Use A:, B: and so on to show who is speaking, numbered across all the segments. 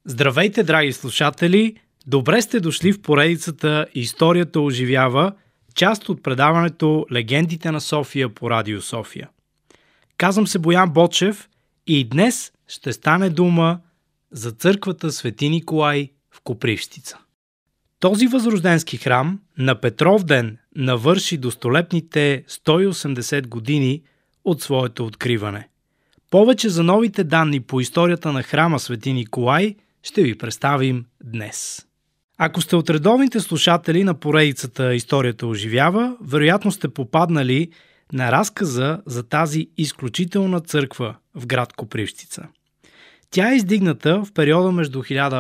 A: Здравейте, драги слушатели! Добре сте дошли в поредицата "Историята оживява", част от предаването "Легендите на София" по Радио София. Казвам се Боян Бочев и днес ще стане дума за църквата Свети Николай в Копривщица. Този възрожденски храм на Петровден навърши достолепните 180 години от своето откриване. Повече за новите данни по историята на храма Свети Николай ще ви представим днес. Ако сте от редовните слушатели на поредицата "Историята оживява", вероятно сте попаднали на разказа за тази изключителна църква в град Копривщица. Тя е издигната в периода между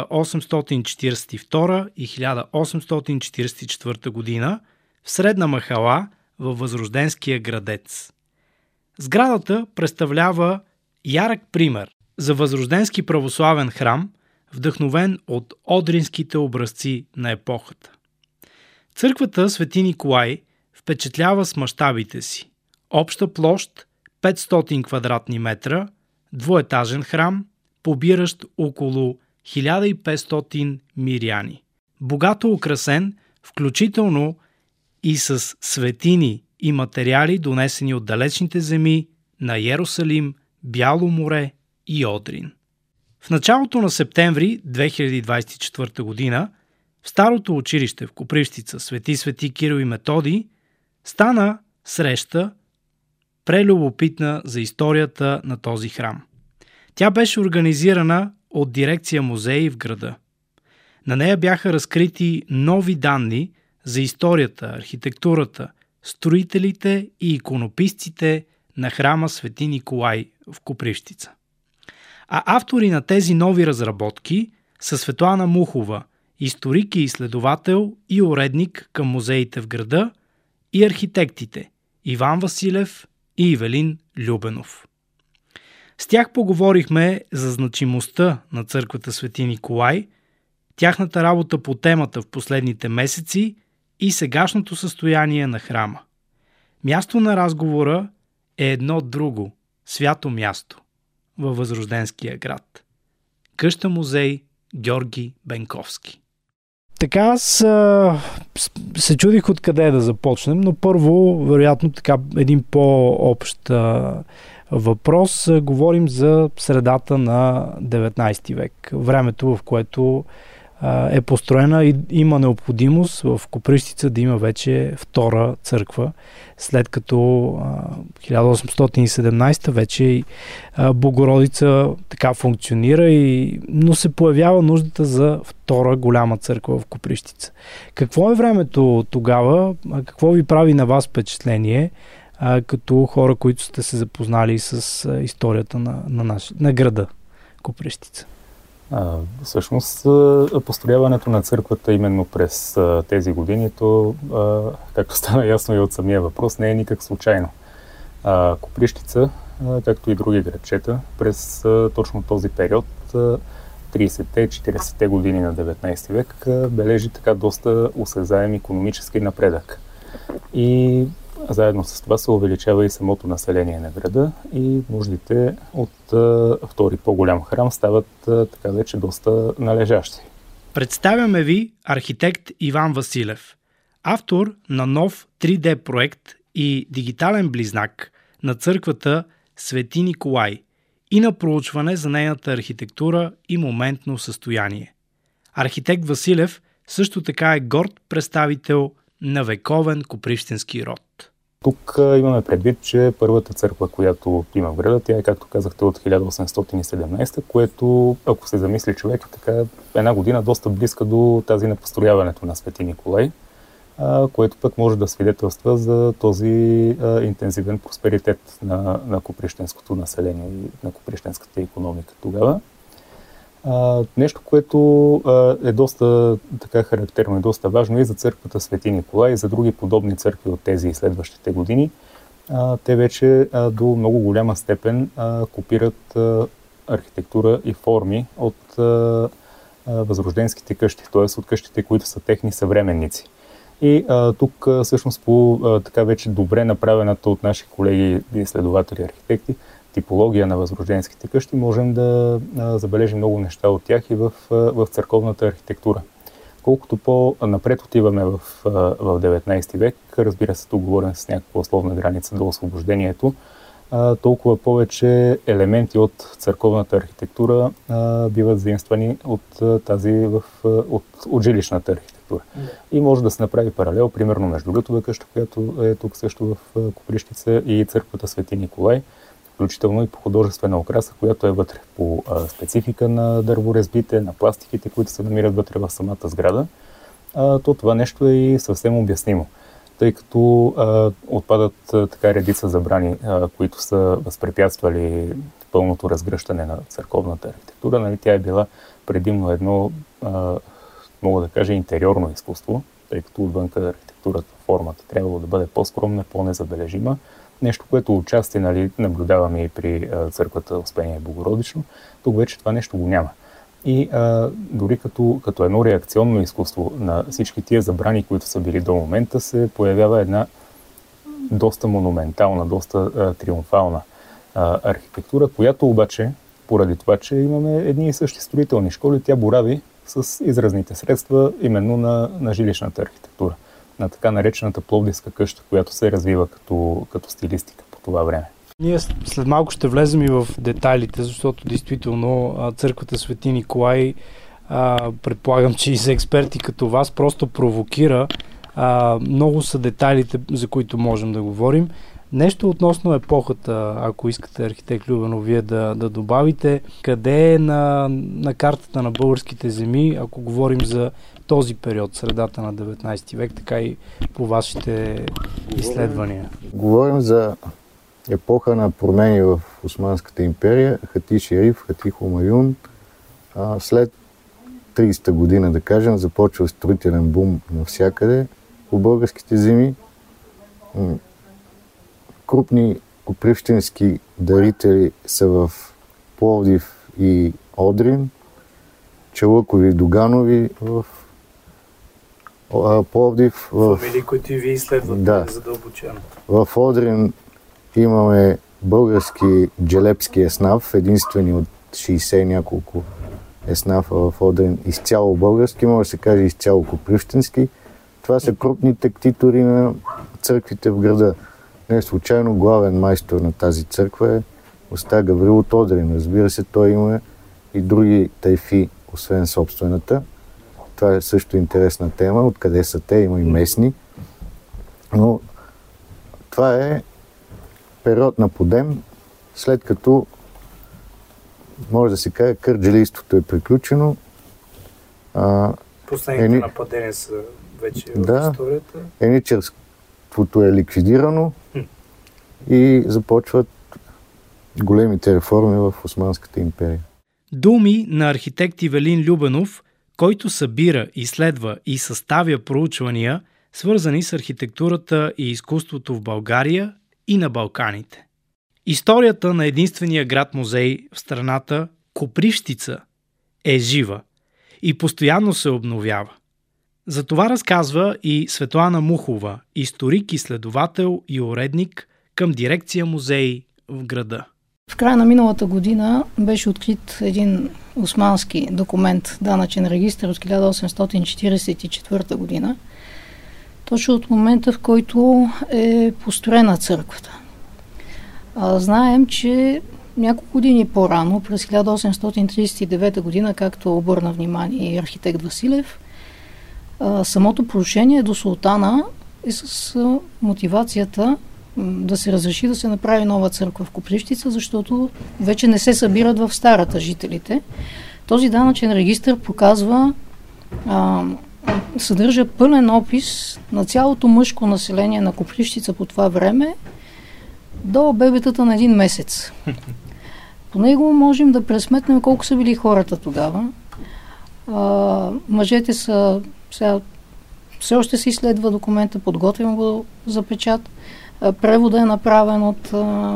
A: 1842 и 1844 година в Средна махала във Възрожденския градец. Сградата представлява ярък пример за възрожденски православен храм, вдъхновен от одринските образци на епохата. Църквата Свети Николай впечатлява с мащабите си. Обща площ 500 квадратни метра, двуетажен храм, побиращ около 1500 миряни. Богато украсен, включително и с светини и материали, донесени от далечните земи на Йерусалим, Бяло море и Одрин. В началото на септември 2024 година в старото училище в Копривщица Свети Кирил и Методий стана среща прелюбопитна за историята на този храм. Тя беше организирана от дирекция музеи в града. На нея бяха разкрити нови данни за историята, архитектурата, строителите и иконописците на храма Свети Николай в Копривщица. А автори на тези нови разработки са Светлана Мухова, историк и изследовател и уредник към музеите в града, и архитектите Иван Василев и Ивелин Любенов. С тях поговорихме за значимостта на църквата Свети Николай, тяхната работа по темата в последните месеци и сегашното състояние на храма. Място на разговора е едно друго, свято място във Възрожденския град. Къща музей Георги Бенковски. Така аз се чудих откъде да започнем, но първо, вероятно, така един по-общ въпрос. Говорим за средата на 19 век. Времето, в което е построена и има необходимост в Копривщица да има вече втора църква, след като 1817 вече и Богородица така функционира, но се появява нуждата за втора голяма църква в Копривщица. Какво е времето тогава? Какво ви прави на вас впечатление като хора, които сте се запознали с историята на града Копривщица?
B: Всъщност, построяването на църквата именно през тези години, то, както стана ясно и от самия въпрос, не е никак случайно. Копривщица, както и други градчета, през точно този период, 30-те, 40-те години на 19 век, бележи така доста осезаем икономически напредък. И заедно с това се увеличава и самото население на града и нуждите от втори по-голям храм стават така вече доста належащи.
A: Представяме ви архитект Иван Василев, автор на нов 3D проект и дигитален близнак на църквата Свети Николай и на проучване за нейната архитектура и моментно състояние. Архитект Василев също така е горд представител на вековен копривщински род.
B: Тук имаме предвид, че първата църква, която има в града, тя е, както казахте, от 1817, което, ако се замисли човек, така една година доста близка до тази на построяването на Свети Николай, което пък може да свидетелства за този интензивен просперитет на копривщинското население и на копривщинската икономика тогава. Нещо, което е доста така характерно и доста важно и за църквата Свети Николай и за други подобни църкви от тези следващите години. Те вече до много голяма степен копират архитектура и форми от възрожденските къщи, т.е. от къщите, които са техни съвременници. И тук всъщност по така вече добре направената от наши колеги изследователи и архитекти типология на възрожденските къщи, можем да забележим много неща от тях и в църковната архитектура. Колкото по-напред отиваме в 19 век, разбира се, тук говорим с някаква условна граница до освобождението, толкова повече елементи от църковната архитектура биват заимствани от жилищната архитектура. И може да се направи паралел, примерно между Лютова къща, която е тук също в Копривщица, и църквата Свети Николай, включително и по художествена окраса, която е вътре, по специфика на дърворезбите, на пластиките, които се намират вътре в самата сграда. То това нещо е и съвсем обяснимо, тъй като отпадат така редица забрани, които са възпрепятствали пълното разгръщане на църковната архитектура. Нали, тя е била предимно едно, мога да кажа, интериорно изкуство, тъй като отвънка архитектурата, формата трябвало да бъде по-скромна, по-незабележима. Нещо, което отчасти наблюдаваме и при църквата Успение Богородично. Тук вече това нещо го няма. И дори като едно реакционно изкуство на всички тия забрани, които са били до момента, се появява една доста монументална, доста триумфална архитектура, която обаче, поради това, че имаме едни и същи строителни школи, тя борави с изразните средства именно на жилищната архитектура, на така наречената Пловдивска къща, която се развива като стилистика по това време.
A: Ние след малко ще влезем и в детайлите, защото действително църквата Свети Николай, предполагам, че и за експерти като вас, просто провокира. Много са детайлите, за които можем да говорим. Нещо относно епохата, ако искате, архитект Любенов, вие да добавите, къде е на картата на българските земи, ако говорим за този период, средата на 19 век, така и по вашите изследвания?
C: Говорим за епоха на промени в Османската империя, Хати Шериф, Хати Хумаюн. След 30-та година, да кажем, започва строителен бум навсякъде по българските земи. Крупни копривщински дарители са в Пловдив и Одрин, Чалъкови и Доганови в Пловдив.
A: Фамилии, които и вие изследвате задълбочено.
C: В Одрин имаме български джелепски еснаф, единствени от 60 няколко еснафа в Одрин, изцяло български, може да се каже изцяло копривщински. Това са крупните ктитори на църквите в града. Не случайно главен майстор на тази църква е Оста Гаврил от Одрин. Разбира се, той има и други тайфи, освен собствената. Това е също интересна тема, откъде са те, има и местни. Но това е период на подем, след като, може да се каже, кърджалийството е приключено.
A: Последните нападения са вече в историята.
C: Еничарството е ликвидирано и започват големите реформи в Османската империя.
A: Думи на архитект Ивелин Любенов, който събира, изследва и съставя проучвания, свързани с архитектурата и изкуството в България и на Балканите. Историята на единствения град-музей в страната, Копривщица, е жива и постоянно се обновява. За това разказва и Светлана Мухова, историк, изследовател и уредник към дирекция музеи в града.
D: В края на миналата година беше открит един османски документ, данъчен регистър от 1844 година, точно от момента, в който е построена църквата. Знаем, че няколко години по-рано, през 1839 година, както обърна внимание и архитект Василев, самото поручение до султана е с мотивацията да се разреши да се направи нова църква в Копривщица, защото вече не се събират в старата жителите. Този данъчен регистър показва, съдържа пълен опис на цялото мъжко население на Копривщица по това време до бебетата на 1 месец. По него можем да пресметнем колко са били хората тогава. Мъжете са... Сега все още се изследва документа, подготвим го за печат. Превода е направен от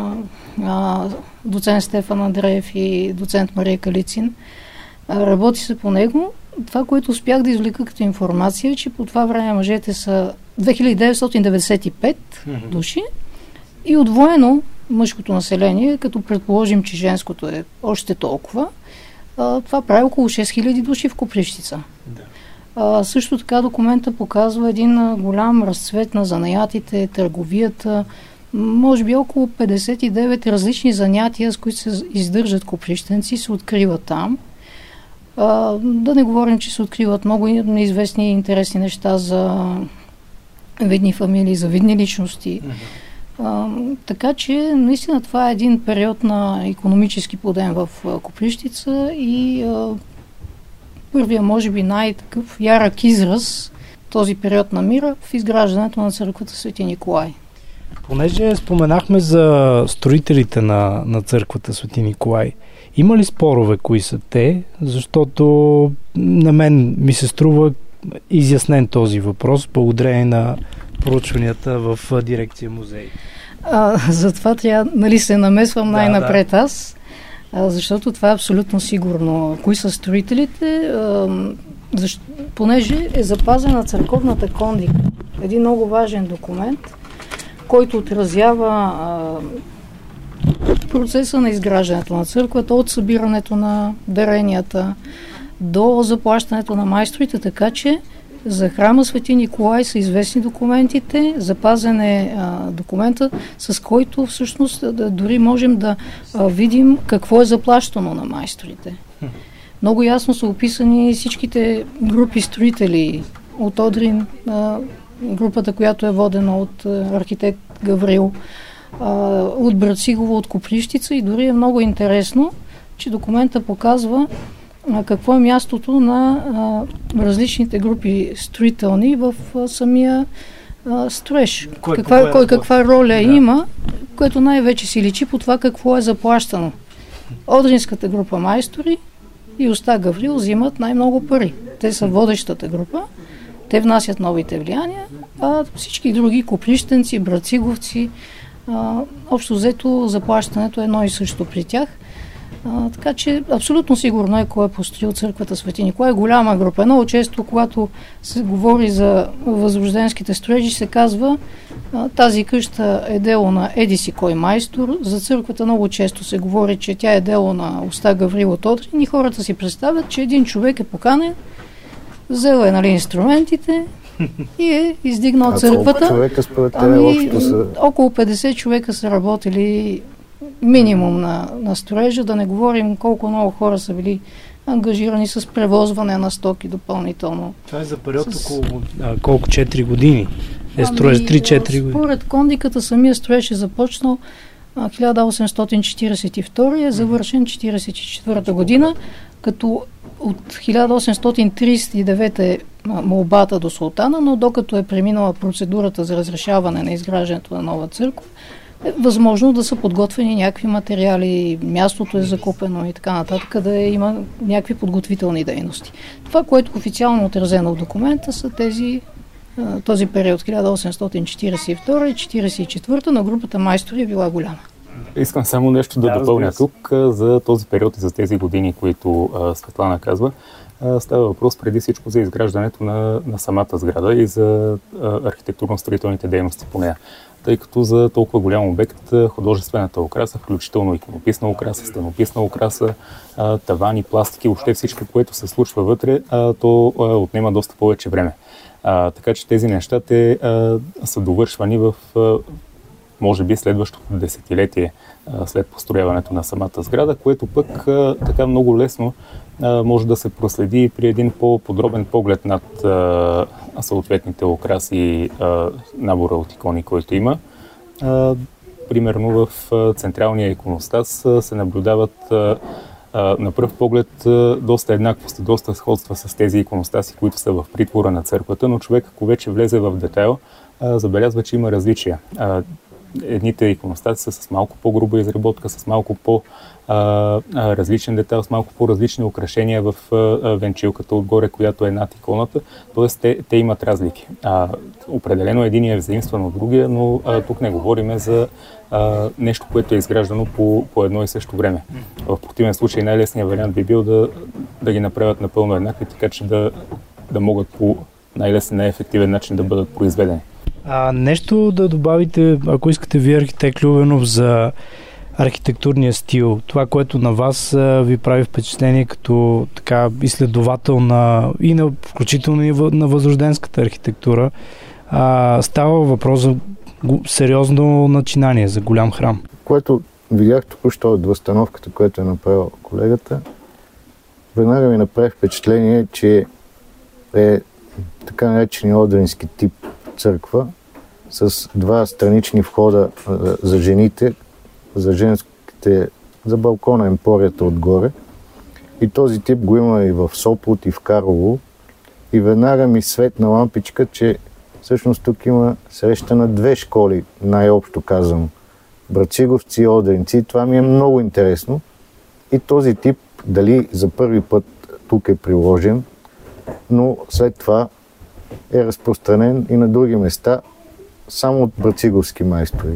D: доцент Стефан Андреев и доцент Мария Калицин. Работи се по него. Това, което успях да извлека като информация, е, че по това време мъжете са 2995 души и удвоено мъжкото население, като предположим, че женското е още толкова. Това прави около 6000 души в Копривщица. Да. Също така документа показва един голям разцвет на занаятите, търговията, може би около 59 различни занятия, с които се издържат копривщенци, се откриват там. Да не говорим, че се откриват много неизвестни и интересни неща за видни фамилии, за видни личности. Така че, наистина, това е един период на икономически подем в Копривщица и първия, може би, най-такъв ярък израз този период на мира в изграждането на църквата Свети Николай.
A: Понеже споменахме за строителите на църквата Свети Николай, има ли спорове кои са те? Защото на мен ми се струва изяснен този въпрос, благодарение на проучванията в дирекция музей.
D: Затова трябва, се намесвам най-напред аз, защото това е абсолютно сигурно. Кои са строителите? Понеже е запазена църковната кондика, един много важен документ, който отразява процеса на изграждането на църквата, от събирането на даренията до заплащането на майсторите, така че за храма Свети Николай са известни документите, запазен е документа, с който всъщност дори можем да видим какво е заплащано на майсторите. Много ясно са описани всичките групи строители от Одрин, групата, която е водена от архитект Гаврил, от Брацигово, от Копривщица, и дори е много интересно, че документа показва какво е мястото на различните групи строителни в самия строеж. Каква роля има, което най-вече си личи по това какво е заплащано. Одринската група майстори и Уста Гаврил взимат най-много пари. Те са водещата група, те внасят новите влияния, а всички други копривщенци, брациговци, общо взето заплащането е едно и също при тях. Така че абсолютно сигурно е кой е построил църквата Свети Николай. Голяма група. Много често, когато се говори за възрожденските строежи, се казва тази къща е дело на еди си кой майстор. За църквата много често се говори, че тя е дело на Уста Гаврил от Одрин, и хората си представят, че един човек е поканен, взел е инструментите и е издигнал църквата.
C: Човека според
D: около 50 човека са работили минимум на строежа, да не говорим колко много хора са били ангажирани с превозване на стоки допълнително.
A: Това е за период около колко 4 години? Строеж 3-4 години.
D: Според кондиката самия строеж е започнал 1842, е завършен 1944 година, като от 1839 е молбата до султана, но докато е преминала процедурата за разрешаване на изграждането на нова църква, е възможно да са подготвени някакви материали, мястото е закупено и така нататък, да има някакви подготвителни дейности. Това, което официално отразено в документа, са този период 1842 и 1944 на групата майстори е била голяма.
B: Искам само нещо да допълня тук за този период и за тези години, които Светлана казва. Става въпрос преди всичко за изграждането на самата сграда и за архитектурно-строителните дейности по нея. Тъй като за толкова голям обект художествената украса, включително иконописна украса, стенописна украса, тавани, пластики, въобще всичко, което се случва вътре, то отнема доста повече време. Така че тези неща те са довършвани в може би следващото десетилетие след построяването на самата сграда, което пък така много лесно може да се проследи при един по-подробен поглед над съответните украси и набора от икони, който има. Примерно в централния иконостас се наблюдават на пръв поглед доста еднаквости, доста сходства с тези иконостаси, които са в притвора на църквата, но човек, ако вече влезе в детайл, забелязва, че има различия. Едните иконостаси са с малко по-груба изработка, с малко по-различен детайл, с малко по-различни украшения в венчилката отгоре, която е над иконата. Тоест те имат разлики. Определено единия е взаимстван от другия, но тук не говорим за нещо, което е изграждано по едно и също време. В противен случай най-лесният вариант би бил да ги направят напълно еднакви, така че да могат по най-лесен, най-ефективен начин да бъдат произведени.
A: Нещо да добавите, ако искате вие, архитект Любенов, за архитектурния стил, това, което на вас ви прави впечатление като така изследовател включително и на възрожденската архитектура. Става въпрос за сериозно начинание, за голям храм.
C: Което видях току-що от възстановката, която е направил колегата, веднага ми направи впечатление, че е така наречения одрински тип църква с два странични входа за жените, за женските, за балкона, емпорията отгоре. И този тип го има и в Сопот, и в Карлово. И веднага ми светна лампичка, че всъщност тук има среща на две школи, най-общо казано. Брациговци и одринци. Това ми е много интересно. И този тип, дали за първи път тук е приложен, но след това е разпространен и на други места, само от брациговски майстори.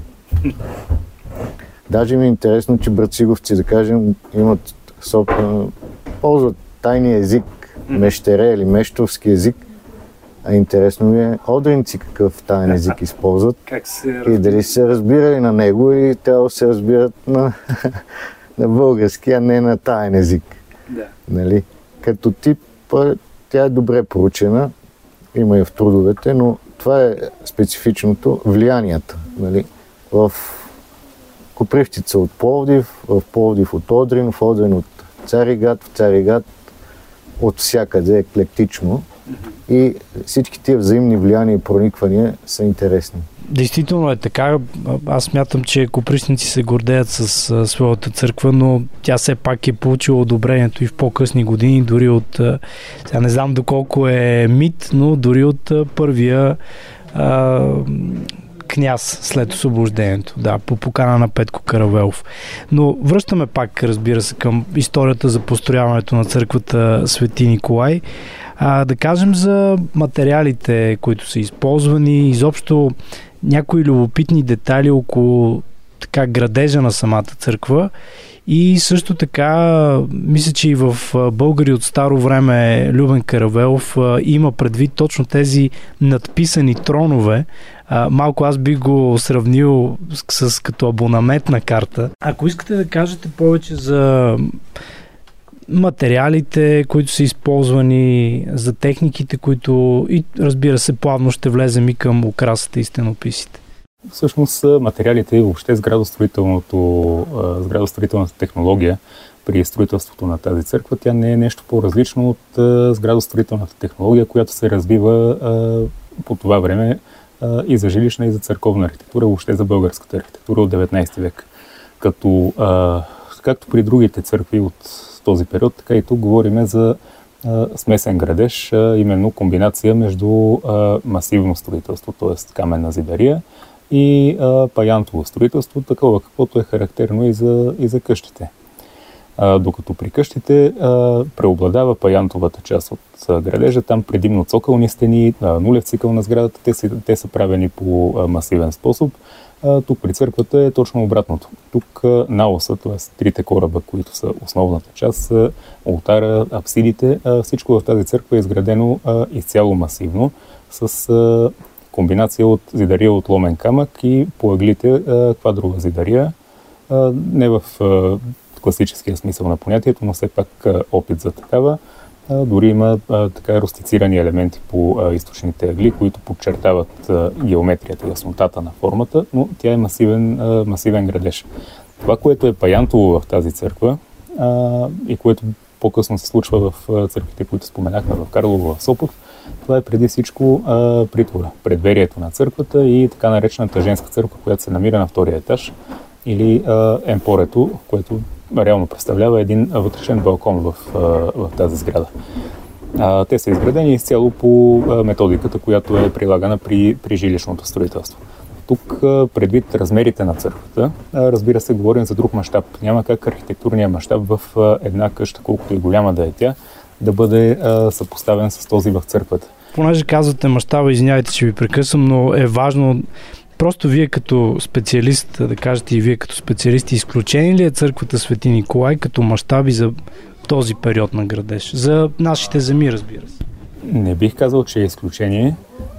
C: Даже ми е интересно, че брациговци, да кажем, имат ползват тайния език, мещере или мещовски език. А интересно ми е одринци какъв таен език използват и дали се разбирали на него или трябва да се разбират на български, а не на таен език.
A: Да.
C: Нали? Като тип, тя е добре проучена, има и в трудовете, но това е специфичното влиянията. Нали? В Копривщица от Пловдив, в Пловдив от Одрин, в Одрин от Цариград, в Цариград от всякъде еклектично. И всички тия взаимни влияния и прониквания са интересни.
A: Действително е така. Аз смятам, че копривщици се гордеят с своята църква, но тя все пак е получила одобрението и в по-късни години, дори от, сега не знам доколко е мит, но дори от първия княз след освобождението, да, по покана на Петко Каравелов. Но връщаме пак, разбира се, към историята за построяването на църквата Свети Николай. Да кажем за материалите, които са използвани, изобщо някои любопитни детайли около така градежа на самата църква и също така мисля, че и в Българи от старо време Любен Каравелов има предвид точно тези надписани тронове. Малко аз би го сравнил с като абонаментна карта. Ако искате да кажете повече за материалите, които са използвани, за техниките, които и разбира се плавно ще влезем и към украсата и стенописите.
B: Всъщност материалите и въобще сградостроителната технология при строителството на тази църква, тя не е нещо по-различно от сградостроителната технология, която се развива по това време и за жилищна, и за църковна архитектура, въобще за българската архитектура от 19 век. Както при другите църкви от този период, така и тук говорим за смесен градеж, именно комбинация между масивно строителство, т.е. каменна зидария, и паянтово строителство, такова каквото е характерно и за къщите. Докато при къщите преобладава паянтовата част от градежа, там предимно цокълни стени, нулев цикъл на сградата, те са правени по масивен способ. Тук при църквата е точно обратното. Тук наоса, т.е. трите кораба, които са основната част, олтара, апсидите, всичко в тази църква е изградено изцяло масивно, с комбинация от зидария от ломен камък и по ъглите квадрова зидария. Не в класическия смисъл на понятието, но все пак опит за такава. Дори има така рустицирани елементи по източните ъгли, които подчертават геометрията и яснотата на формата, но тя е масивен градеж. Това, което е паянтово в тази църква и което по-късно се случва в църквите, които споменахме в Карлово, в Сопот, това е преди всичко притвора, предверието на църквата и така наречената женска църква, която се намира на втория етаж, или емпорето, което реално представлява един вътрешен балкон в тази сграда. Те са изградени изцяло по методиката, която е прилагана при жилищното строителство. Тук, предвид размерите на църквата, разбира се, говорим за друг мащаб. Няма как архитектурният мащаб в една къща, колкото и голяма да е тя, да бъде съпоставен с този в църквата.
A: Понеже казвате мащаба, извинявайте, че ви прекъсвам, но е важно просто вие като специалист, да кажете и вие като специалисти, изключени ли е църквата Свети Николай като мащаби за този период на градеж? За нашите земи, разбира се.
B: Не бих казал, че е изключение.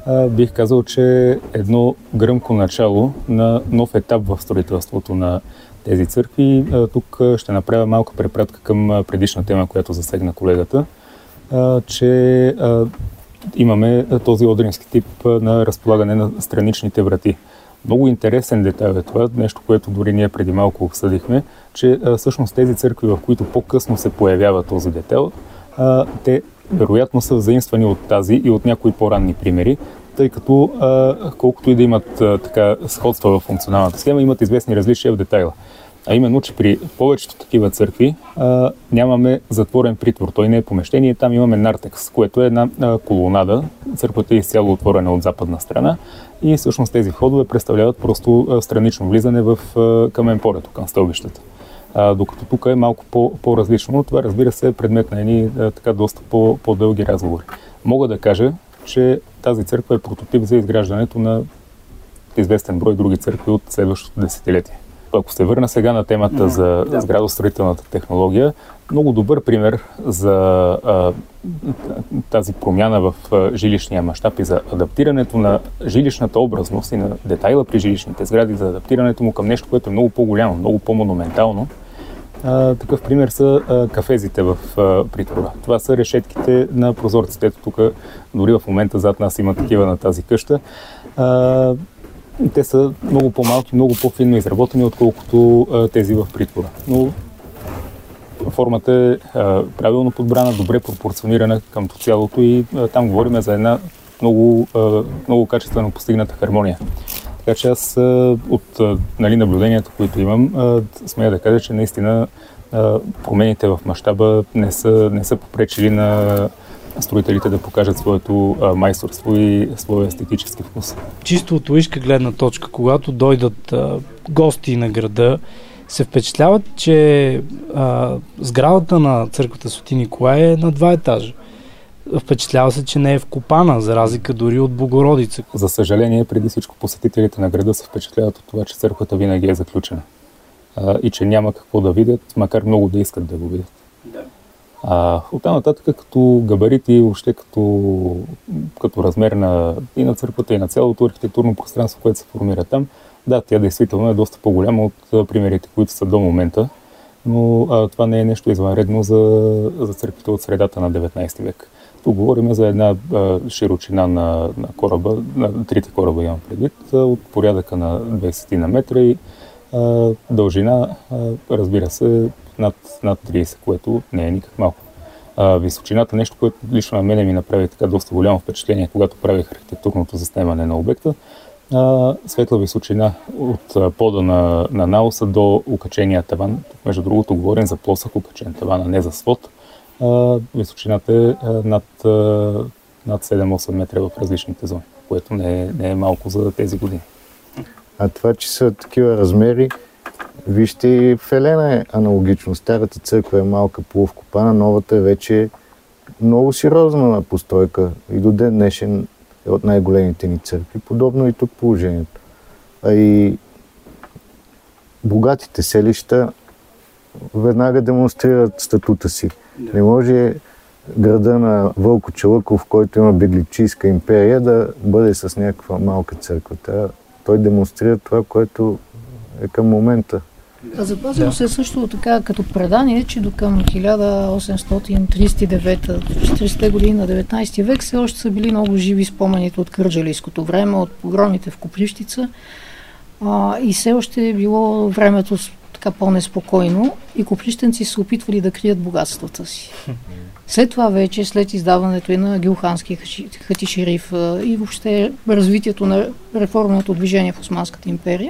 B: бих казал, че е едно гръмко начало на нов етап в строителството на тези църкви. Тук ще направя малка препратка към предишна тема, която засегна колегата, че имаме този одрински тип на разполагане на страничните врати. Много интересен детайл е това, нещо, което дори ние преди малко обсъдихме, че всъщност тези църкви, в които по-късно се появява този детайл, те вероятно са взаимствани от тази и от някои по-ранни примери, тъй като колкото и да имат така сходства в функционалната схема, имат известни различия в детайла. А именно, че при повечето такива църкви нямаме затворен притвор. Той не е помещение, там имаме нартекс, което е една колонада. Църквата е изцяло отворена от западна страна и всъщност тези входове представляват просто странично влизане към емпорето, към стълбищата. Докато тук е малко по-различно, но това, разбира се, е предмет на едни така доста по-дълги разговори. Мога да кажа, че тази църква е прототип за изграждането на известен брой други църкви от следващото десетилетие. Ако се върна сега на темата за сградостроителната технология, много добър пример за тази промяна в жилищния мащаб и за адаптирането на жилищната образност и на детайла при жилищните сгради, за адаптирането му към нещо, което е много по-голямо, много по-монументално. Такъв пример са кафезите в притвора. Това са решетките на прозорците. Ето тук, дори в момента зад нас има такива на тази къща. Те са много по-малки, много по-финно изработени, отколкото тези в притвора. Но формата е правилно подбрана, добре пропорционирана към цялото и там говорим за една много качествено постигната хармония. Така че аз от наблюдението, които имам, смея да кажа, че наистина промените в мащаба не са попречили на строителите да покажат своето майсторство и своя естетически вкус.
A: Чисто от лоишка гледна точка, когато дойдат гости на града, се впечатляват, че сградата на църквата Свети Николай е на 2 етажа. Впечатлява се, че не е вкопана, за разлика дори от Богородица.
B: За съжаление, преди всичко посетителите на града се впечатляват от това, че църквата винаги е заключена. И че няма какво да видят, макар много да искат да го видят. Да. Оттам нататък, като габарити, въобще като размер и на църквата, и на цялото архитектурно пространство, което се формира там, да, тя действително е доста по-голяма от примерите, които са до момента, но това не е нещо извънредно за църквите от средата на 19 век. Тук говорим за една широчина на кораба, на трите кораба имам предвид, от порядъка на 20 на метра и дължина, разбира се, над 30, което не е никак малко. Височината, нещо, което лично на мене ми направи така доста голямо впечатление, когато правих архитектурното заснемане на обекта. Светла височина от пода на наоса до укачения таван. Между другото, говорим за плосък укачен таван, а не за свод. Височината е над 7-8 метра в различните зони, което не е малко за тези години.
C: А това, че са такива размери, вижте и в Елена е аналогично. Старата църква е малка, полувкопана, новата е вече много сериозна постройка и до ден днешен е от най-големите ни църкви. Подобно и тук положението. А и богатите селища веднага демонстрират статута си. Не може града на Вълко Чалъков, в който има бегличийска империя, да бъде с някаква малка църква. Той демонстрира това, което е към момента.
D: Запазило се също така като предание, че до към 1839-40 години на 19 век все още са били много живи спомените от кърджалийското време, от погромите в Копривщица и все още е било времето така по-неспокойно и копривщенци се опитвали да крият богатствата си. След това вече, след издаването и на Гюлхански хатишериф и въобще развитието на реформното движение в Османската империя,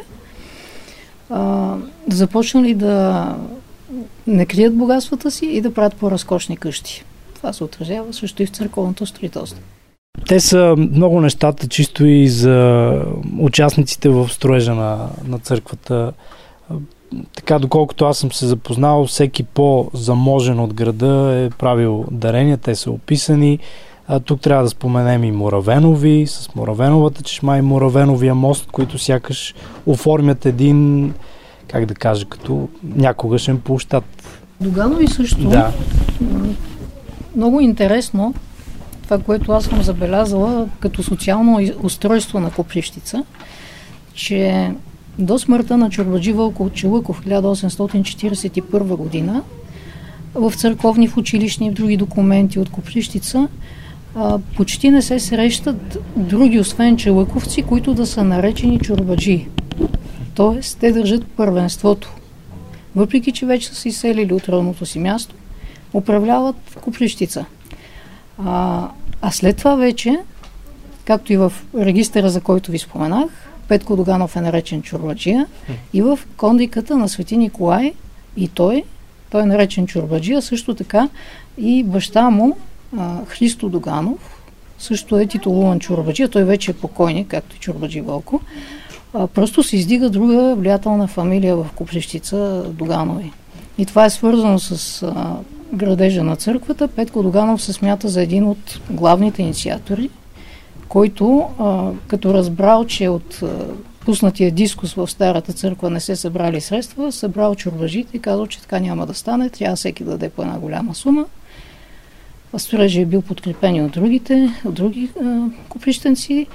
D: започнали да не крият богатствата си и да правят по-разкошни къщи. Това се отразява също и в църковното строителство.
A: Те са много нещата, чисто и за участниците в строежа на църквата. Така, доколкото аз съм се запознал, всеки по-заможен от града е правил дарения, те са описани. Тук трябва да споменем и Моравенови, с Моравеновата чешма и Моравеновия мост, които сякаш оформят един, как да кажа, като някогашен площад.
D: Доганови също.
A: Да.
D: Много интересно, това, което аз съм забелязала като социално устройство на Копривщица, че до смъртта на чорбаджи Вълко Челъков в 1841 година в църковни, в училищни и в други документи от Копривщица почти не се срещат други, освен челъковци, които да са наречени чорбаджи. Тоест, те държат първенството. Въпреки че вече са се изселили от родното си място, управляват Копривщица. А след това вече, както и в регистъра, за който ви споменах, Петко Доганов е наречен чорбаджия, и в кондиката на Свети Николай и той е наречен чорбаджия, също така и баща му, Христо Доганов, също е титулуван чорбаджия, той вече е покойник, както и чорбаджи Вълко. Просто се издига друга влиятелна фамилия в Копривщица, Доганови. И това е свързано с градежа на църквата. Петко Доганов се смята за един от главните инициатори, който, като разбрал, че от пуснатия дискус в старата църква не се събрали средства, събрал чорбажите и казал, че така няма да стане, трябва всеки да даде по една голяма сума. Строежът е бил подкрепен и от други коприщенци.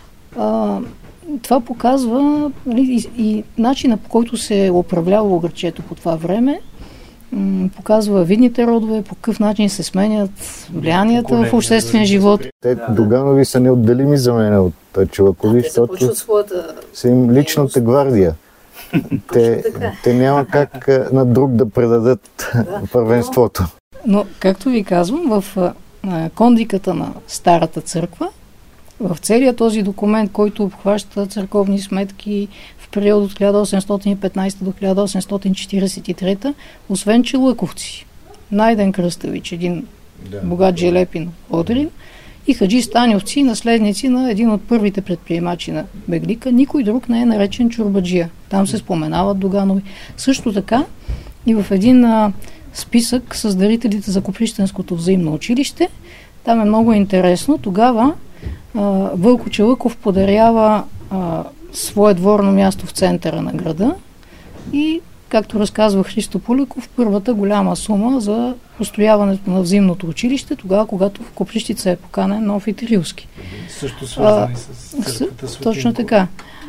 D: Това показва и начина, по който се е управлявало градчето по това време, показва видните родове, по какъв начин се сменят влиянията в обществения живот.
C: Те Доганови са неотделими за мен от Чолакови, защото са им личната гвардия. Те няма как на друг да предадат първенството.
D: Но, както ви казвам, в кондиката на Старата църква, в целия този документ, който обхваща църковни сметки в период от 1815 до 1843, освен Челъковци, Найден Кръставич, един богат желепин Одрин, и хаджи Станьовци, наследници на един от първите предприемачи на Беглика, никой друг не е наречен чорбаджия. Там се споменават Доганови. Също така и в един списък с дарителите за Копривщенското взаимно училище, там е много интересно. Тогава Вълко Челъков подарява свое дворно място в центъра на града и, както разказва Христо Пуликов, първата голяма сума за построяването на взаимното училище, тогава, когато в Копривщица е поканен нов Итрилски.
A: Също свързани с църквата Свети.
D: Точно така.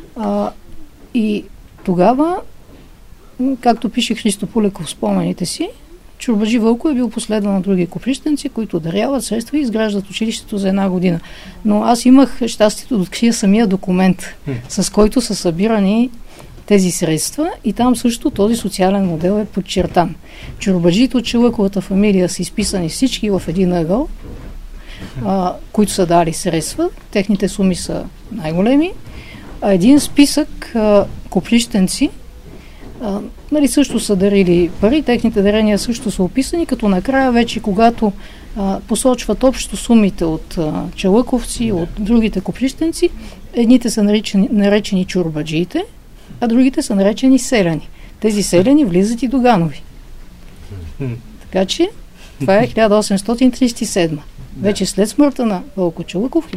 D: И тогава, както пише Христо Пуликов в спомените си, чорбаджи Вълко е бил последван от други коприщенци, които даряват средства и изграждат училището за една година. Но аз имах щастието да открия самия документ, с който са събирани тези средства, и там също този социален модел е подчертан. Чорбаджите от Челъковата фамилия са изписани всички в един ъгъл, които са дали средства. Техните суми са най-големи. А един списък коприщенци също са дарили пари, техните дарения също са описани, като накрая вече, когато посочват общо сумите от челъковци, от другите коприщенци, едните са наречени чорбаджиите, а другите са наречени селяни. Тези селяни влизат и Доганови. Така че това е 1837. Вече след смъртта на Вълко Челъков,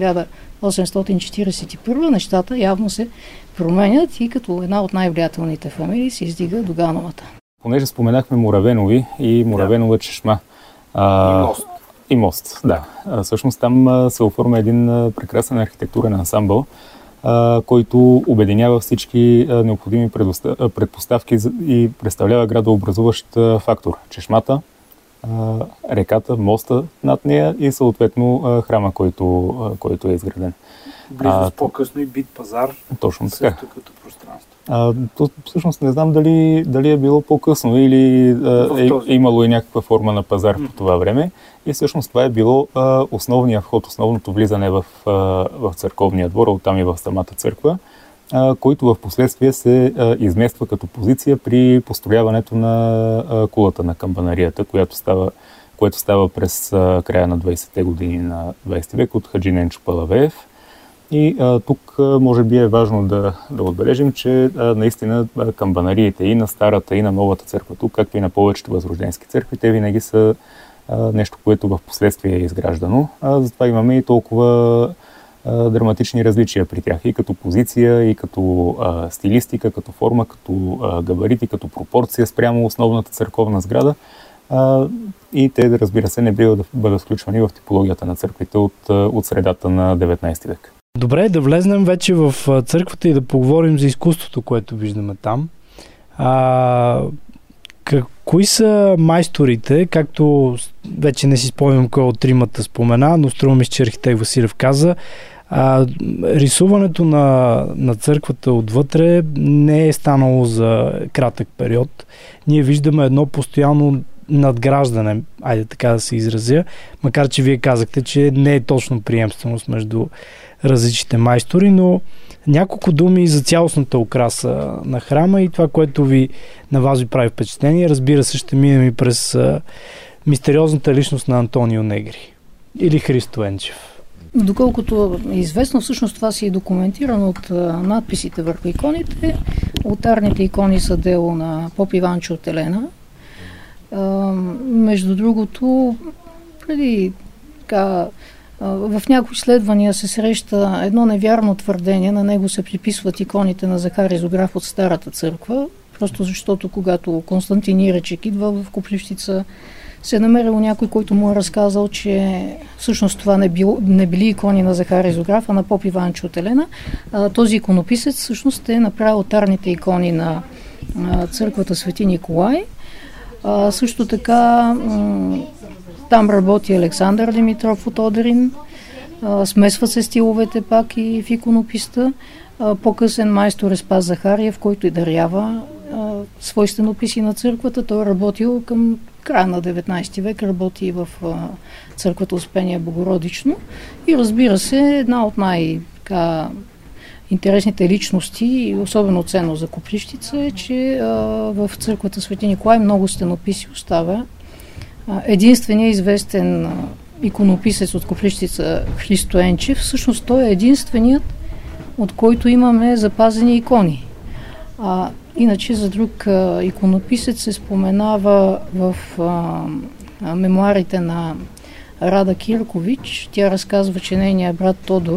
D: 1841, нещата явно се променят и като една от най-влиятелните фамилии се издига Догановата.
B: Понеже споменахме Моравенови и Моравенова чешма. И мост, да. Всъщност там се оформя един прекрасен архитектурен ансамбъл, който обединява всички необходими предпоставки и представлява градообразуващ фактор. Чешмата, реката, моста над нея и съответно храма, който е изграден.
A: Близо с по-късно и бит пазар.
B: Точно така.
A: Също като пространство.
B: Всъщност не знам дали е било по-късно или е имало и някаква форма на пазар по това време. И всъщност това е било основният вход, основното влизане в църковния двор, оттам и в самата църква, който в последствие се измества като позиция при построяването на кулата на камбанарията, което става през края на 20-те години на 20 век от хаджи Ненчо Палавеев. И тук може би е важно да отбележим, че наистина камбанариите и на старата, и на новата църква тук, както и на повечето възрожденски църкви, те винаги са нещо, което в последствие е изграждано. Затова имаме и толкова драматични различия при тях, и като позиция, и като стилистика, като форма, като габарити, като пропорция спрямо основната църковна сграда. И те, разбира се, не бива да бъдат включвани в типологията на църквите от средата на 19 век.
A: Добре, да влезнем вече в църквата и да поговорим за изкуството, което виждаме там. Кои са майсторите, както вече не си спомням кой от тримата спомена, но струва ми, че архитект Василев каза, рисуването на църквата отвътре не е станало за кратък период. Ние виждаме едно постоянно надграждане, айде така да се изразя, макар че вие казахте, че не е точно приемственост между различните майстори, но няколко думи за цялостната украса на храма и това, което на вас ви прави впечатление. Разбира се, ще минем и през мистериозната личност на Антонио Негри или Христо Енчев.
D: Доколкото е известно, всъщност това си е документирано от надписите върху иконите. Олтарните икони са дело на поп Иванчо от Елена. Между другото, в някои изследвания се среща едно невярно твърдение, на него се приписват иконите на Захар Изограф от Старата църква, просто защото когато Константин Иречек идва в Копривщица, се е намерил някой, който му е разказал, че всъщност това не били икони на Захар Изограф, а на поп Иванчо от Елена. Този иконописец всъщност е направил олтарните икони на църквата Свети Николай. Също така там работи Александър Димитров от Одрин. Смесват се стиловете пак и в иконописта. По-късен майстор е Спас Захариев, който и дарява свои стенописи на църквата. Той е работил към края на 19 век, работи в църквата Успение Богородично. И разбира се, една от интересните личности и особено ценно за Копривщица е, че в църквата Свети Николай много стенописи оставя. Единственият известен иконописец от Копривщица Христо Енчев, всъщност той е единственият, от който имаме запазени икони. Иначе за друг иконописец се споменава в мемуарите на Рада Киркович. Тя разказва, че нейният брат Тодор,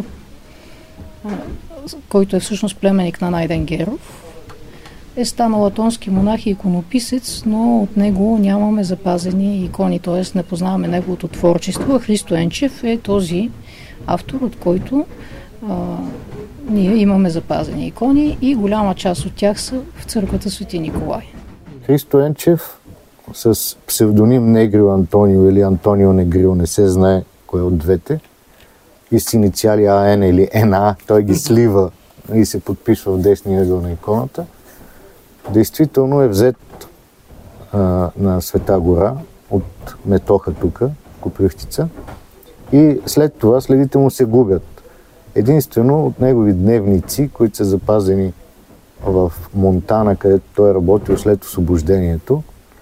D: който е всъщност племенник на Найден Геров, е станал атонски монах и иконописец, но от него нямаме запазени икони, т.е. не познаваме неговото творчество. Христо Енчев е този автор, от който ние имаме запазени икони и голяма част от тях са в църквата Свети Николай.
C: Христо Енчев с псевдоним Негрио Антонио или Антонио Негрио, не се знае кой от двете, и с инициали АН или НА, той ги слива и се подписва в десния ъгъл на иконата. Действително е взет на Света гора от Метоха тук, Копривщица, и след това следите му се губят. Единствено от негови дневници, които са запазени в Монтана, където той е работил след освобождението,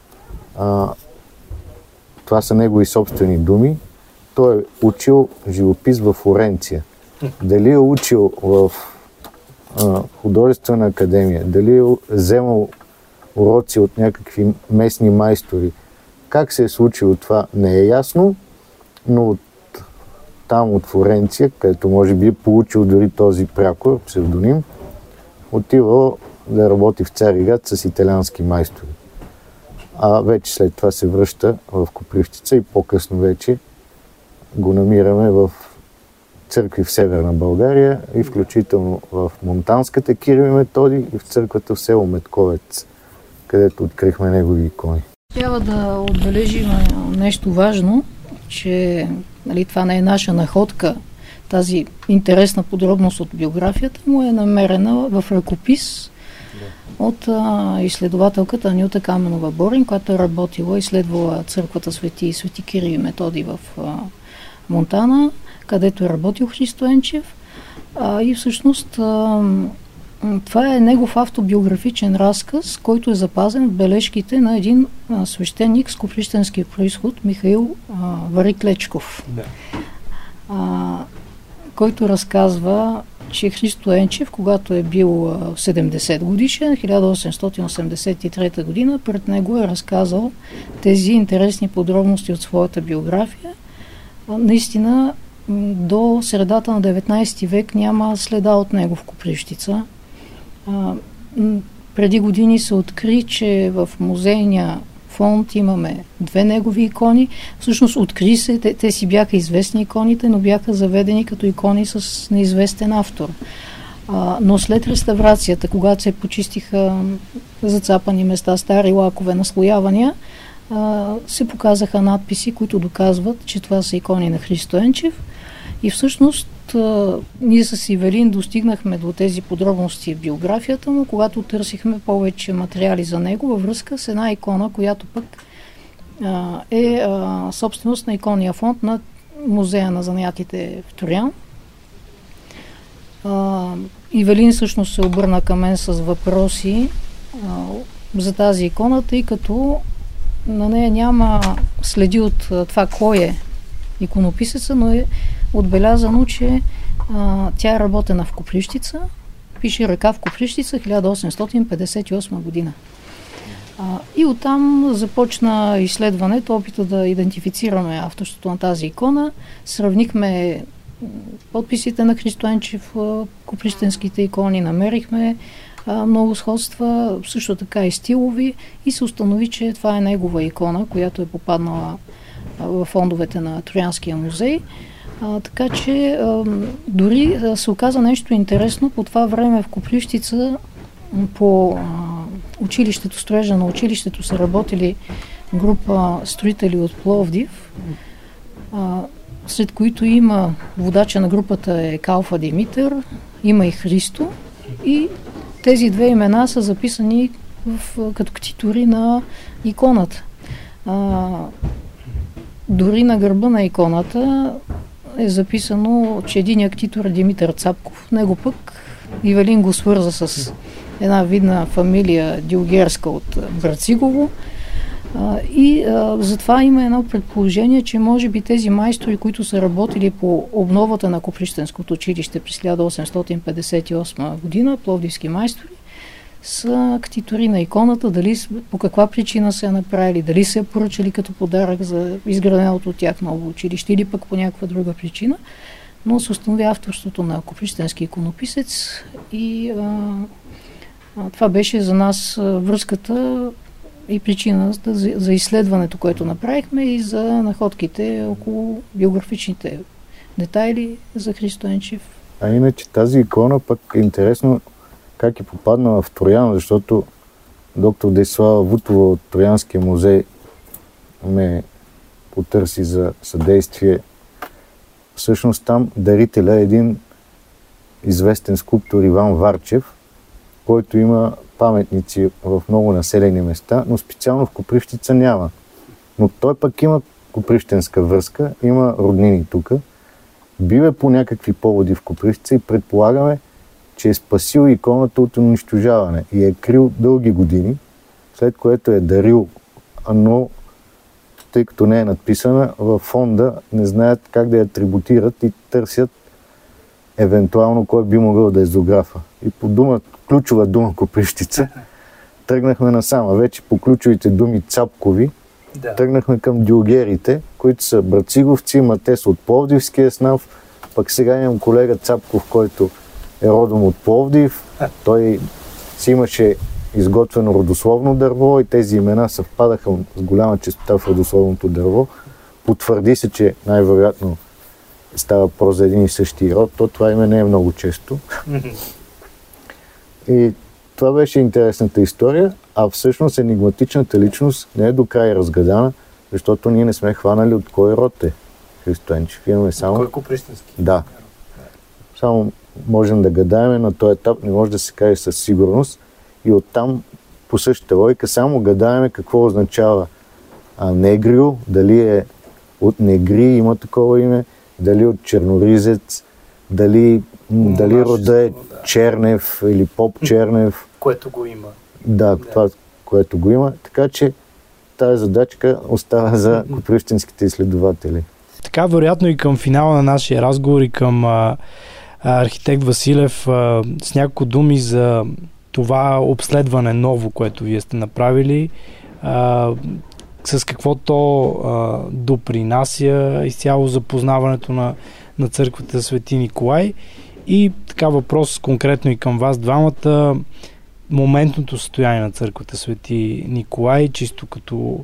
C: това са негови собствени думи. Той е учил живопис в Флоренция. Дали е учил в художествена академия, дали е вземал уроци от някакви местни майстори, как се е случило това не е ясно, но там от Флоренция, където може би е получил дори този прякор, псевдоним, отивал да работи в Цариград с италиански майстори. А вече след това се връща в Копривщица и по-късно вече го намираме в църкви в Северна България и включително в Монтанската Кирил и Методий и в църквата в село Метковец, където открихме негови икони.
D: Трябва да отбележим нещо важно, че това не е наша находка. Тази интересна подробност от биографията му е намерена в ръкопис от изследователката Анюта Каменова-Борин, която е работила и изследвала църквата Свети Кирил и Методий в Монтана, където е работил Христо Енчев. И всъщност това е негов автобиографичен разказ, който е запазен в бележките на един свещеник с копривщенски произход, Михаил Вариклечков, който разказва, че Христо Енчев, когато е бил 70 годишен, 1883 година, пред него е разказал тези интересни подробности от своята биография. Наистина, до средата на 19 век няма следа от него в Копривщица. Преди години се откри, че в музейния фонд, имаме 2 негови икони. Всъщност откри се, те си бяха известни иконите, но бяха заведени като икони с неизвестен автор. Но след реставрацията, когато се почистиха зацапани места, стари лакове, наслоявания, се показаха надписи, които доказват, че това са икони на Христо Енчев. И всъщност ние с Ивелин достигнахме до тези подробности в биографията му, когато търсихме повече материали за него във връзка с една икона, която пък е собственост на иконния фонд на Музея на занаятите в Троян. Ивелин всъщност се обърна към мен с въпроси за тази икона, тъй като на нея няма следи от това кой е иконописеца, но е отбелязано, че тя е работена в Копривщица, пише ръка в Копривщица, 1858 година. И оттам започна изследването, опита да идентифицираме авторството на тази икона. Сравнихме подписите на Христо Енчев, копривщенските икони, намерихме много сходства, също така и стилови, и се установи, че това е негова икона, която е попаднала в фондовете на Троянския музей. Така че дори се оказа нещо интересно. По това време в Копривщица по училището, строежа на училището са работили група строители от Пловдив, сред които има водача на групата е Калфа Димитър, има и Христо, и тези 2 имена са записани като ктитори на иконата. Дори на гърба на иконата е записано, че един ктитор е Димитър Цапков. Него пък Ивелин го свърза с една видна фамилия Дилгерска от Брацигово. И затова има едно предположение, че може би тези майстори, които са работили по обновата на Копривщенското училище през 1858 година, пловдивски майстори, са ктитори на иконата, дали по каква причина са я направили, дали са я поръчали като подарък за изграденото от тях ново училище или пък по някаква друга причина, но се установи авторството на копривщенски иконописец и това беше за нас връзката и причината за изследването, което направихме, и за находките около биографичните детайли за Христо Енчев.
C: А иначе тази икона пък е интересно как е попаднала в Троян, защото доктор Десислава Вутова от Троянския музей ме потърси за съдействие. Всъщност там дарителя е един известен скулптор Иван Варчев, който има паметници в много населени места, но специално в Копривщица няма. Но той пък има копривщенска връзка, има роднини тук. Бива по някакви поводи в Копривщица и предполагаме, че е спасил иконата от унищожаване и е крил дълги години, след което е дарил, но тъй като не е надписана, във фонда не знаят как да я атрибутират и търсят евентуално кой би могъл да е зоографа. И по ключова дума Копривщица тръгнахме насама. Вече по ключовите думи Цапкови тръгнахме към дюлгерите, които са брациговци, ма те са от Пловдивския снав, пък сега имам колега Цапков, който е родом от Пловдив. Той си имаше изготвено родословно дърво и тези имена съвпадаха с голяма честота в родословното дърво. Потвърди се, че най-вероятно става въпрос за един и същи род, то това име не е много често. И това беше интересната история, а всъщност енигматичната личност не е до край разгадана, защото ние не сме хванали от кой род е Христо Енчев. Имаме само...
A: Кой копривщенски?
C: Да. Само можем да гадаем, на този етап не може да се каже със сигурност и оттам по същата логика само гадаем какво означава негрио, дали е от негри, има такова име, дали от черноризец, дали рода е Чернев или Поп Чернев.
A: Което го има.
C: Да, това, което го има. Така че тази задачка остава за копривщенските изследователи.
A: Така, вероятно и към финала на нашия разговор и към архитект Василев с няколко думи за това обследване ново, което вие сте направили, с какво то допринася изцяло за познаването на църквата Свети Николай. И така въпрос конкретно и към вас двамата. моментното състояние на църквата Свети Николай, чисто като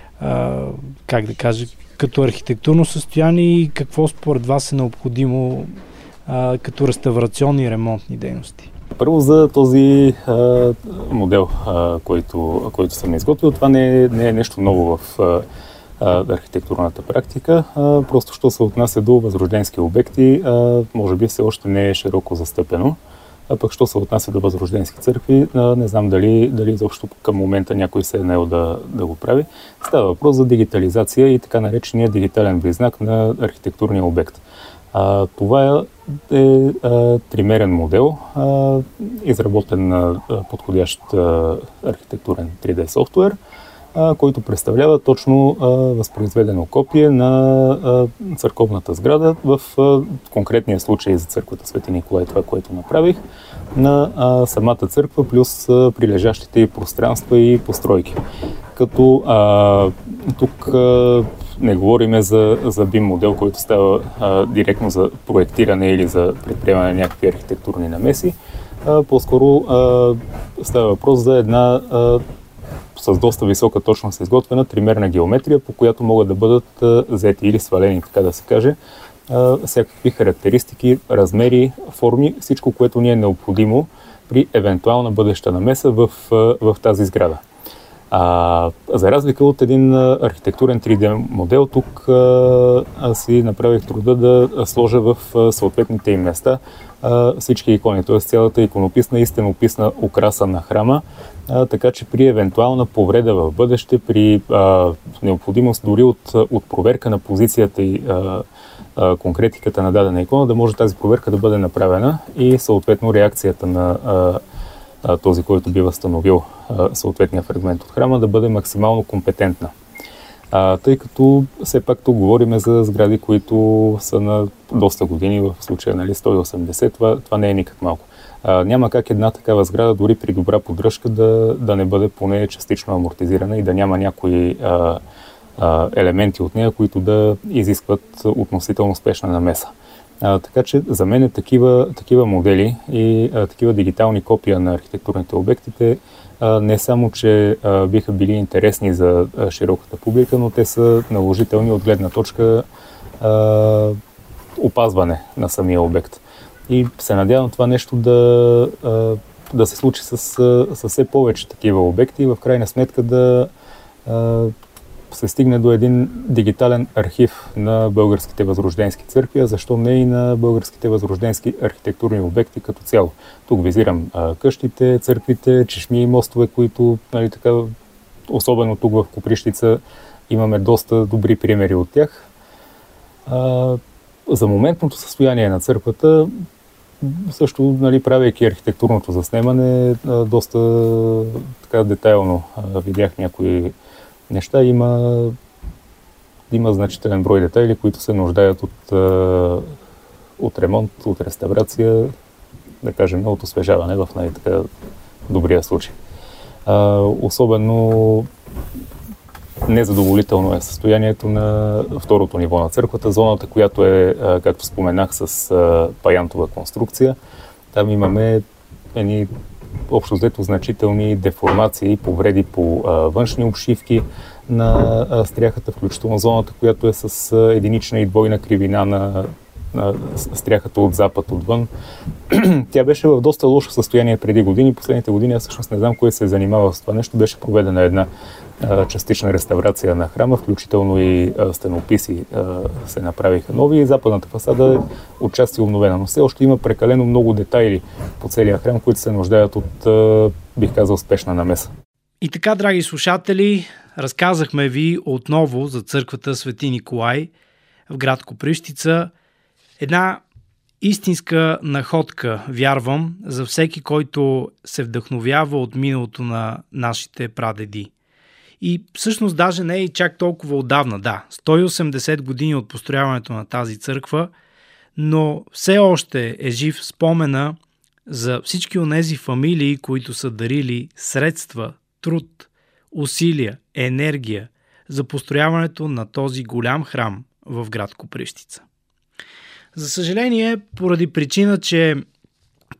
A: как да кажа, като архитектурно състояние и какво според вас е необходимо като реставрационни и ремонтни дейности?
B: Първо за този модел, който съм изготвил, това не е нещо ново в архитектурната практика. Просто, що се отнася до възрожденски обекти, може би все още не е широко застъпено. А пък, що се отнася до възрожденски църкви, не знам дали изобщо към момента някой се е наел да го прави. Става въпрос за дигитализация и така наречения дигитален близнак на архитектурния обект. Това е тримерен модел, изработен на подходящ архитектурен 3D софтуер, който представлява точно възпроизведено копие на църковната сграда, в конкретния случай за църквата Свети Николай, това, което направих, на самата църква, плюс прилежащите и пространства и постройки. Като тук не говорим за BIM модел, който става директно за проектиране или за предприемане на някакви архитектурни намеси. По-скоро става въпрос за една с доста висока точност изготвена тримерна геометрия, по която могат да бъдат взети или свалени, така да се каже, всякакви характеристики, размери, форми, всичко, което ни е необходимо при евентуална бъдеща намеса в тази сграда. За разлика от един архитектурен 3D модел, тук аз си направих труда да сложа в съответните им места всички икони, т.е. цялата иконописна и стенописна украса на храма, така че при евентуална повреда в бъдеще, при необходимост дори от проверка на позицията и конкретиката на дадена икона, да може тази проверка да бъде направена и съответно реакцията на този, който би възстановил съответния фрагмент от храма, да бъде максимално компетентна. Тъй като все пак тук говорим за сгради, които са на доста години, в случая 180, това не е никак малко. Няма как една такава сграда, дори при добра поддръжка, да не бъде поне частично амортизирана и да няма някои елементи от нея, които да изискват относително спешна намеса. Така че за мен такива модели и такива дигитални копия на архитектурните обектите не само, че биха били интересни за широката публика, но те са наложителни от гледна точка опазване на самия обект. И се надявам това нещо да се случи с все повече такива обекти и в крайна сметка да се стигне до един дигитален архив на българските възрожденски църкви, а защо не и на българските възрожденски архитектурни обекти като цяло. Тук визирам къщите, църквите, чешми и мостове, които, особено тук в Копривщица, имаме доста добри примери от тях. За моментното състояние на църквата, също, правейки архитектурното заснемане, доста така детайлно видях някои неща. Има значителен брой детайли, които се нуждаят от ремонт, от реставрация, да кажем, от освежаване в най-добрия случай. Особено незадоволително е състоянието на второто ниво на църквата, зоната, която е, както споменах, с паянтова конструкция. Там имаме едни общо взето значителни деформации и повреди по външни обшивки на стряхата, включително зоната, която е с единична и двойна кривина на стряхата от запад, отвън. Тя беше в доста лошо състояние преди години. Последните години, аз всъщност не знам кой се е занимавал с това нещо. Беше проведена една частична реставрация на храма, включително и стенописи се направиха нови и западната фасада е отчасти обновена. Но все още има прекалено много детайли по целия храм, които се нуждаят от, бих казал, спешна намеса.
A: И така, драги слушатели, разказахме ви отново за църквата Свети Николай в град Копривщица. Една истинска находка, вярвам, за всеки, който се вдъхновява от миналото на нашите прадеди. И всъщност даже не е и чак толкова отдавна, да, 180 години от построяването на тази църква, но все още е жив спомена за всички онези фамилии, които са дарили средства, труд, усилия, енергия за построяването на този голям храм в град Копривщица. За съжаление, поради причина, че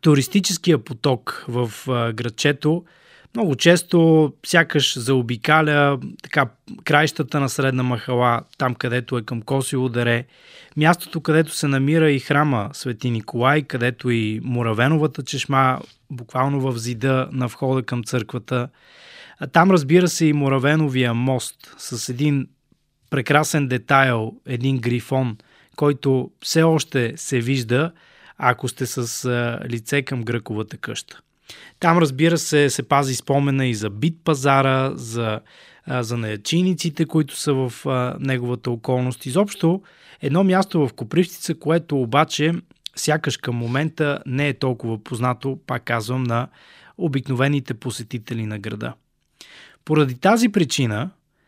A: туристическия поток в градчето много често сякаш заобикаля така краищата на Средна махала, там където е към Косово дере, мястото където се намира и храма Свети Николай, където и Муравеновата чешма, буквално в зида на входа към църквата. А там разбира се и Муравеновия мост с един прекрасен детайл, един грифон, който все още се вижда, ако сте с лице към Гръковата къща. Там, разбира се пази спомена и за бит пазара, за наячийниците, които са в неговата околност. Изобщо едно място в Копривщица, което обаче сякаш към момента не е толкова познато, пак казвам, на обикновените посетители на града. Поради тази причина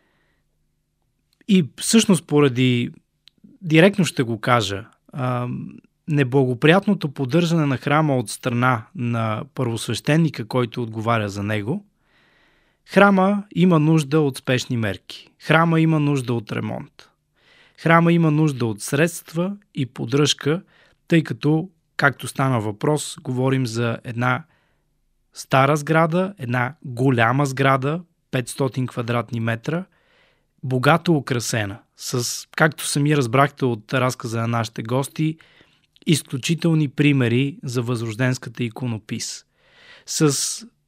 A: и всъщност поради, директно ще го кажа, неблагоприятното поддържане на храма от страна на първосвещеника, който отговаря за него, храма има нужда от спешни мерки. Храма има нужда от ремонт. Храма има нужда от средства и поддръжка, тъй като, както стана въпрос, говорим за една стара сграда, една голяма сграда, 500 квадратни метра, богато украсена, с, както сами разбрахте от разказа на нашите гости, изключителни примери за възрожденската иконопис. С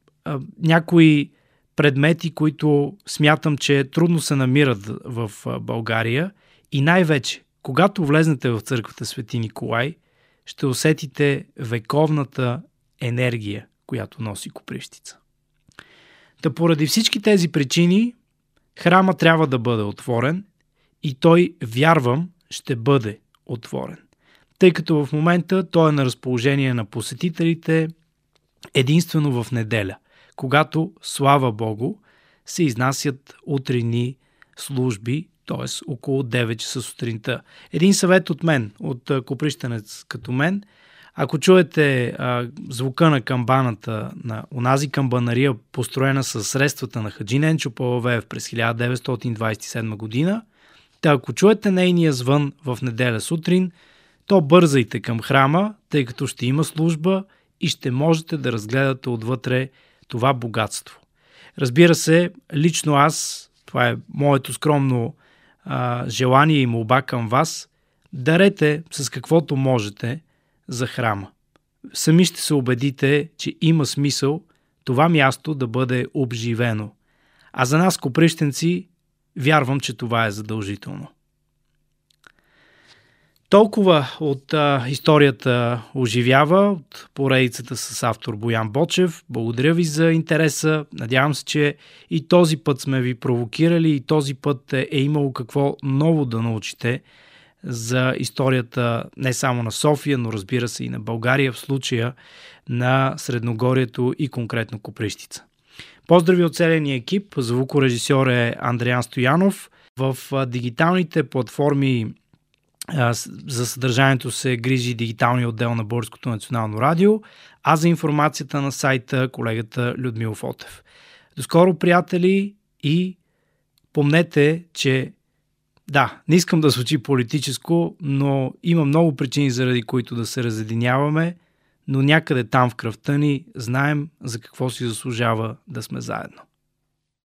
A: някои предмети, които смятам, че трудно се намират в България и най-вече, когато влезнете в църквата Свети Николай, ще усетите вековната енергия, която носи Копривщица. Та поради всички тези причини храма трябва да бъде отворен и той, вярвам, ще бъде отворен. Тъй като в момента той е на разположение на посетителите единствено в неделя, когато, слава Богу, се изнасят утринни служби, т.е. около 9 часа сутринта. Един съвет от мен, от коприщенец като мен, ако чуете звука на камбаната, на онази камбанария, построена със средствата на Хаджи Ненчо Павловеев през 1927 година, ако чуете нейния звън в неделя сутрин, то бързайте към храма, тъй като ще има служба и ще можете да разгледате отвътре това богатство. Разбира се, лично аз, това е моето скромно желание и молба към вас, дарете с каквото можете за храма. Сами ще се убедите, че има смисъл това място да бъде обживено. А за нас, коприщенци, вярвам, че това е задължително. Толкова от историята оживява, от поредицата с автор Боян Бочев. Благодаря ви за интереса. Надявам се, че и този път сме ви провокирали и този път е имало какво ново да научите за историята не само на София, но разбира се и на България, в случая на Средногорието и конкретно Копривщица. Поздрави от целия ни екип. Звукорежисьор е Андриан Стоянов. В дигиталните платформи за съдържанието се грижи дигиталния отдел на Българското национално радио, а за информацията на сайта колегата Людмил Фотев. До скоро, приятели, и помнете, че да, не искам да звучи политическо, но има много причини, заради които да се разединяваме, но някъде там в кръвта ни знаем за какво си заслужава да сме заедно.